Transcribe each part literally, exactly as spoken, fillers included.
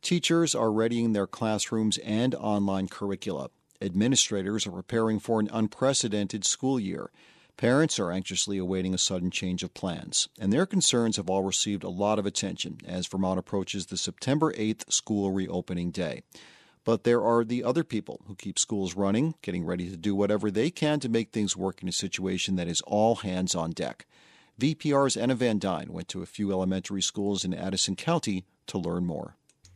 Teachers are readying their classrooms and online curricula. Administrators are preparing for an unprecedented school year. Parents are anxiously awaiting a sudden change of plans, and their concerns have all received a lot of attention as Vermont approaches the September eighth school reopening day. But there are the other people who keep schools running, getting ready to do whatever they can to make things work in a situation that is all hands on deck. V P R's Anna Van Dyne went to a few elementary schools in Addison County to learn more.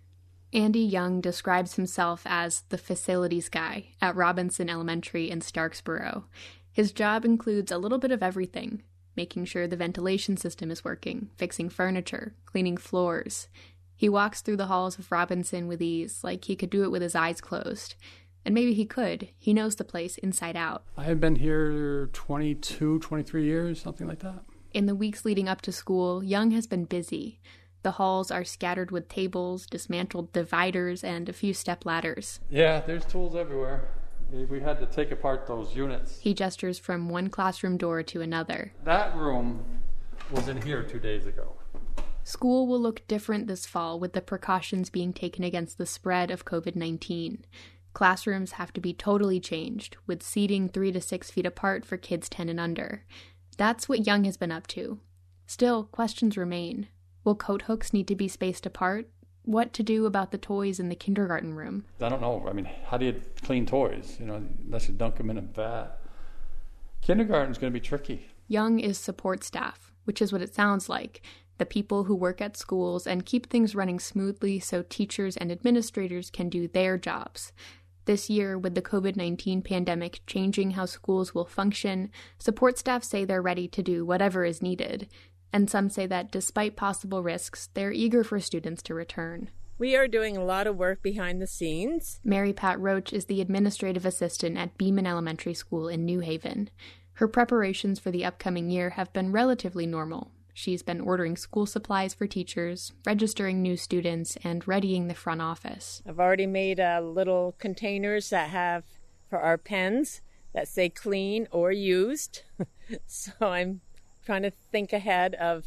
Andy Young describes himself as the facilities guy at Robinson Elementary in Starksboro. His job includes a little bit of everything, making sure the ventilation system is working, fixing furniture, cleaning floors. He walks through the halls of Robinson with ease, like he could do it with his eyes closed. And maybe he could. He knows the place inside out. I have been here twenty-two, twenty-three years, something like that. In the weeks leading up to school, Young has been busy. The halls are scattered with tables, dismantled dividers, and a few step ladders. Yeah, there's tools everywhere. We had to take apart those units. He gestures from one classroom door to another. That room was in here two days ago. School will look different this fall with the precautions being taken against the spread of covid nineteen. Classrooms have to be totally changed, with seating three to six feet apart for kids ten and under. That's what Young has been up to. Still, questions remain. Will coat hooks need to be spaced apart? What to do about the toys in the kindergarten room? I don't know. I mean, how do you clean toys? You know, unless you dunk them in a vat. Kindergarten's going to be tricky. Young is support staff, which is what it sounds like. The people who work at schools and keep things running smoothly so teachers and administrators can do their jobs. This year, with the covid nineteen pandemic changing how schools will function, support staff say they're ready to do whatever is needed. And some say that despite possible risks, they're eager for students to return. We are doing a lot of work behind the scenes. Mary Pat Roach is the administrative assistant at Beeman Elementary School in New Haven. Her preparations for the upcoming year have been relatively normal. She's been ordering school supplies for teachers, registering new students, and readying the front office. I've already made uh, little containers that have, for our pens, that say clean or used. So I'm trying to think ahead of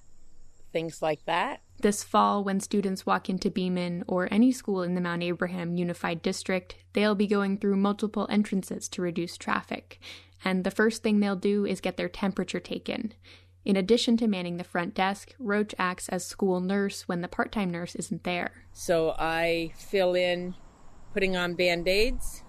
things like that. This fall, when students walk into Beeman or any school in the Mount Abraham Unified District, they'll be going through multiple entrances to reduce traffic. And the first thing they'll do is get their temperature taken. In addition to manning the front desk, Roach acts as school nurse when the part-time nurse isn't there. So I fill in putting on Band-Aids.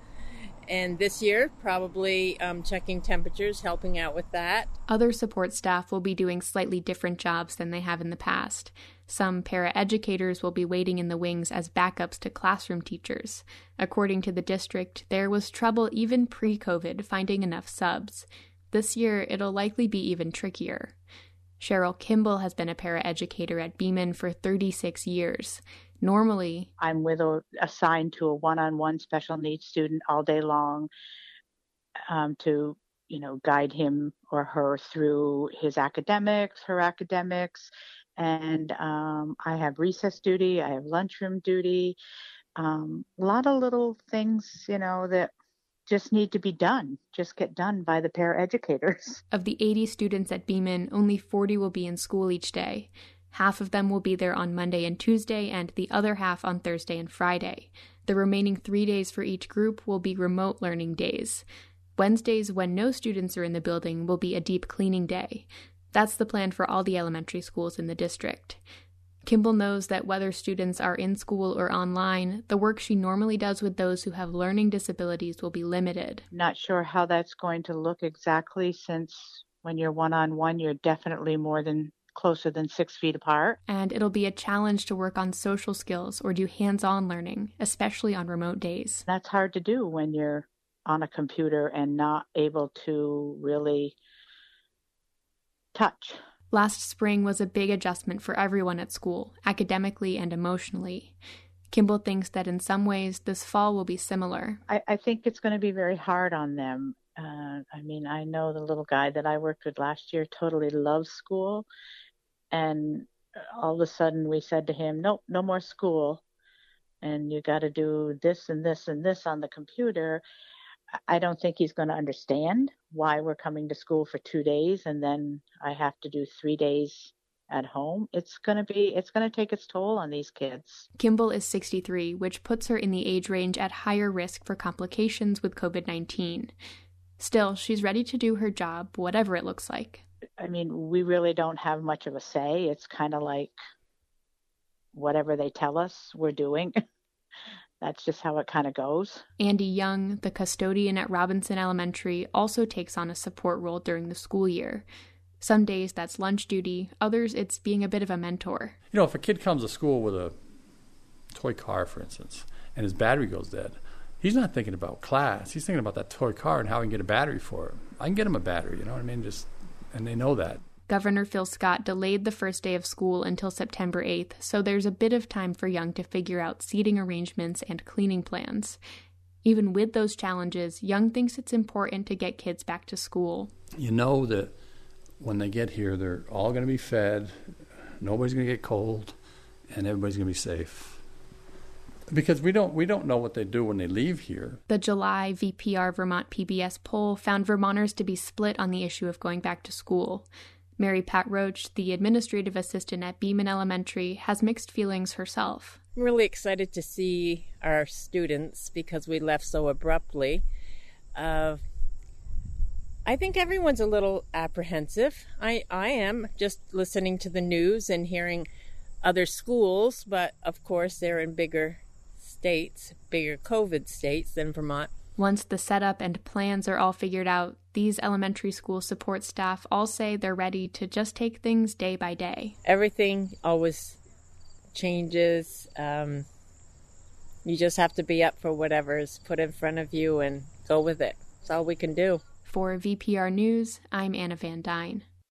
And this year, probably um, checking temperatures, helping out with that. Other support staff will be doing slightly different jobs than they have in the past. Some paraeducators will be waiting in the wings as backups to classroom teachers. According to the district, there was trouble even pre-COVID finding enough subs. This year, it'll likely be even trickier. Cheryl Kimball has been a paraeducator at Beeman for thirty-six years. Normally, I'm with a, assigned to a one-on-one special needs student all day long um, to, you know, guide him or her through his academics, her academics. And um, I have recess duty, I have lunchroom duty, um, a lot of little things, you know, that just need to be done, just get done by the paraeducators. Of the eighty students at Beeman, only forty will be in school each day. Half of them will be there on Monday and Tuesday, and the other half on Thursday and Friday. The remaining three days for each group will be remote learning days. Wednesdays, when no students are in the building, will be a deep cleaning day. That's the plan for all the elementary schools in the district. Kimball knows that whether students are in school or online, the work she normally does with those who have learning disabilities will be limited. Not sure how that's going to look exactly, since when you're one-on-one, you're definitely more than closer than six feet apart. And it'll be a challenge to work on social skills or do hands-on learning, especially on remote days. That's hard to do when you're on a computer and not able to really touch. Last spring was a big adjustment for everyone at school, academically and emotionally. Kimball thinks that in some ways this fall will be similar. I, I think it's going to be very hard on them. Uh, I mean, I know the little guy that I worked with last year totally loves school. And all of a sudden we said to him, nope, no more school. And you got to do this and this and this on the computer. I don't think he's going to understand why we're coming to school for two days and then I have to do three days at home, it's going to be, it's going to take its toll on these kids. Kimball is sixty-three, which puts her in the age range at higher risk for complications with covid nineteen. Still, she's ready to do her job, whatever it looks like. I mean, we really don't have much of a say. It's kind of like whatever they tell us we're doing. That's just how it kind of goes. Andy Young, the custodian at Robinson Elementary, also takes on a support role during the school year. Some days that's lunch duty, others it's being a bit of a mentor. You know, if a kid comes to school with a toy car, for instance, and his battery goes dead, he's not thinking about class. He's thinking about that toy car and how he can get a battery for it. I can get him a battery, you know what I mean? Just, and they know that. Governor Phil Scott delayed the first day of school until September eighth, so there's a bit of time for Young to figure out seating arrangements and cleaning plans. Even with those challenges, Young thinks it's important to get kids back to school. You know that when they get here, they're all going to be fed, nobody's going to get cold, and everybody's going to be safe. Because we don't we don't know what they do when they leave here. The July V P R Vermont P B S poll found Vermonters to be split on the issue of going back to school. Mary Pat Roach, the administrative assistant at Beeman Elementary, has mixed feelings herself. I'm really excited to see our students because we left so abruptly. Uh, I think everyone's a little apprehensive. I, I am, just listening to the news and hearing other schools, but of course they're in bigger states, bigger COVID states than Vermont. Once the setup and plans are all figured out, these elementary school support staff all say they're ready to just take things day by day. Everything always changes. Um, you just have to be up for whatever is put in front of you and go with it. That's all we can do. For V P R News, I'm Anna Van Dyne.